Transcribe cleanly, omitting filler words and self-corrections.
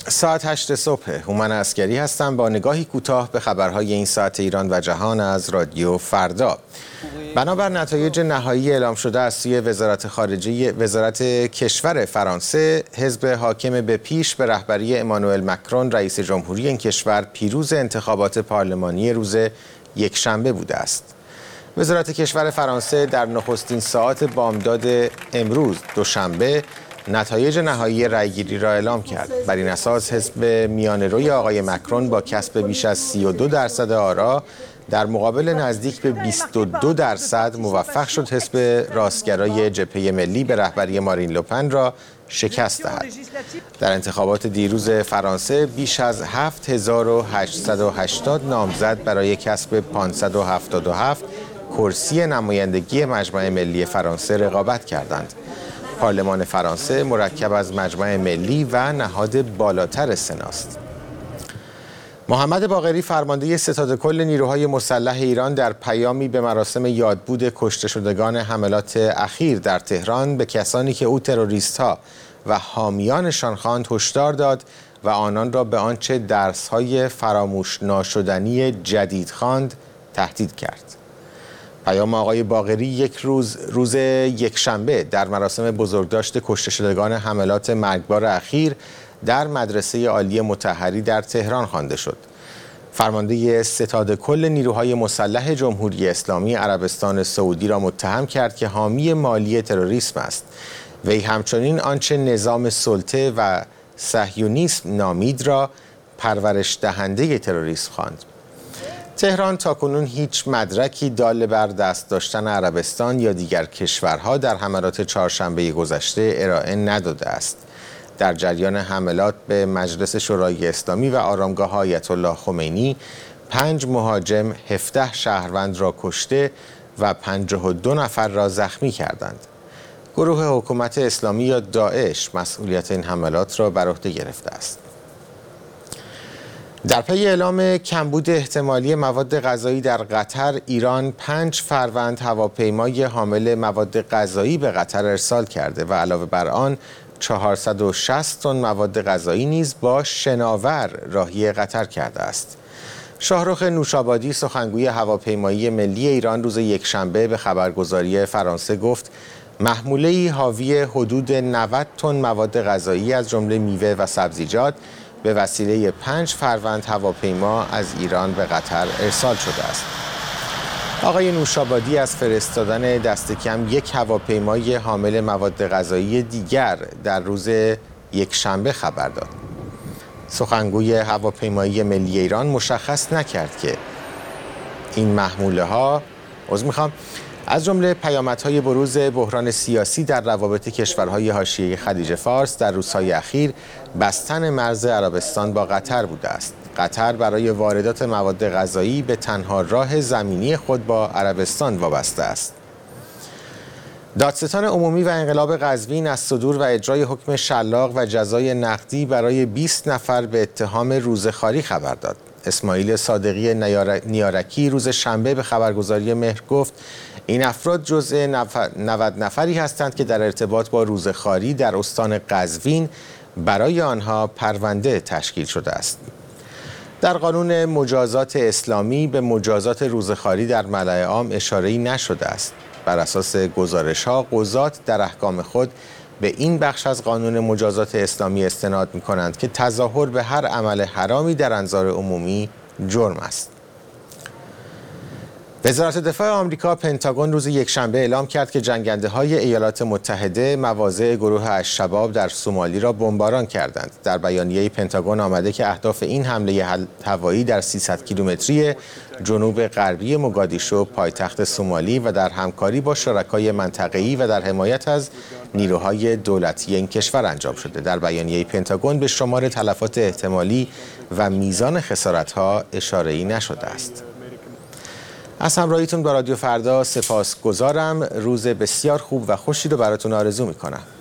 ساعت 8 صبح. هومن عسکری هستم با نگاهی کوتاه به خبرهای این ساعت ایران و جهان از رادیو فردا. بنابر نتایج نهایی اعلام شده از سوی وزارت کشور فرانسه، حزب حاکم به پیش به رهبری امانوئل مکرون رئیس جمهوری این کشور پیروز انتخابات پارلمانی روز یکشنبه بوده است. وزارت کشور فرانسه در نخستین ساعات بامداد امروز دوشنبه نتایج نهایی رأیگیری را اعلام کرد. بر این اساس حزب میانه‌روی آقای مکرون با کسب بیش از 32% آرا در مقابل نزدیک به 22% موفق شد حزب راستگرای جبهه ملی به رهبری مارین لوپن را شکست دهد. در انتخابات دیروز فرانسه بیش از 7880 نامزد برای کسب 577 کرسی نمایندگی مجمع ملی فرانسه رقابت کردند. پارلمان فرانسه مرکب از مجمع ملی و نهاد بالاتر سناست. محمد باقری فرمانده ستاد کل نیروهای مسلح ایران در پیامی به مراسم یادبود کشته شدگان حملات اخیر در تهران به کسانی که او تروریست‌ها و حامیانشان خواند هشدار داد و آنان را به آنچه درس‌های فراموش ناشدنی جدید خواند تهدید کرد. پیام آقای باقری روز یکشنبه در مراسم بزرگداشت کشته شدگان حملات مرگبار اخیر در مدرسه عالی مطهری در تهران خوانده شد. فرمانده ستاد کل نیروهای مسلح جمهوری اسلامی عربستان سعودی را متهم کرد که حامی مالی تروریسم است. وی همچنین آنچه نظام سلطه و صهیونیسم نامید را پرورش دهنده تروریسم خواند. تهران تاکنون هیچ مدرکی دال بر دست داشتن عربستان یا دیگر کشورها در حملات چهارشنبه گذشته ارائه نداده است. در جریان حملات به مجلس شورای اسلامی و آرامگاه آیت الله خمینی 5 مهاجم 17 شهروند را کشته و 52 نفر را زخمی کردند. گروه حکومت اسلامی یا داعش مسئولیت این حملات را بر عهده گرفته است. در پی اعلام کمبود احتمالی مواد غذایی در قطر، ایران 5 فروند هواپیمای حامل مواد غذایی به قطر ارسال کرده و علاوه بر آن 460 تن مواد غذایی نیز با شناور راهی قطر کرده است. شاهرخ نوشابادی سخنگوی هواپیمایی ملی ایران روز یکشنبه به خبرگزاری فرانسه گفت محموله‌ای حاوی حدود 90 تن مواد غذایی از جمله میوه و سبزیجات به وسیله 5 فروند هواپیما از ایران به قطر ارسال شده است. آقای نوشابادی از فرستادن دست کم 1 هواپیمای حامل مواد غذایی دیگر در روز یکشنبه خبر داد. سخنگوی هواپیمایی ملی ایران مشخص نکرد که این محموله ها از جمله پیامدهای بروز بحران سیاسی در روابط کشورهای حاشیه خلیج فارس در روزهای اخیر بستن مرز عربستان با قطر بوده است. قطر برای واردات مواد غذایی به تنها راه زمینی خود با عربستان وابسته است. دادستان عمومی و انقلاب قزوین از صدور و اجرای حکم شلاق و جزای نقدی برای 20 نفر به اتهام روزه‌خواری خبر داد. اسماعیل صادقی نیارکی روز شنبه به خبرگزاری مهر گفت این افراد جزء 90 نفری هستند که در ارتباط با روزه‌خواری در استان قزوین برای آنها پرونده تشکیل شده است. در قانون مجازات اسلامی به مجازات روزه‌خواری در ملأ عام اشاره‌ای نشده است. بر اساس گزارش‌ها قضات در احکام خود به این بخش از قانون مجازات اسلامی استناد می‌کنند که تظاهر به هر عمل حرامی در انظار عمومی جرم است. وزارت دفاع آمریکا پنتاگون روز یکشنبه اعلام کرد که جنگنده‌های ایالات متحده مواضع گروه الشباب در سومالی را بمباران کردند. در بیانیه پنتاگون آمده که اهداف این حمله هوایی در 300 کیلومتری جنوب غربی موگادیشو پایتخت سومالی و در همکاری با شرکای منطقه‌ای و در حمایت از نیروهای دولتی این کشور انجام شده. در بیانیه پنتاگون به شمار تلفات احتمالی و میزان خسارت‌ها اشاره‌ای نشده است. از همراهیتون با رادیو فردا سپاسگزارم. روز بسیار خوب و خوشی رو براتون آرزو میکنم.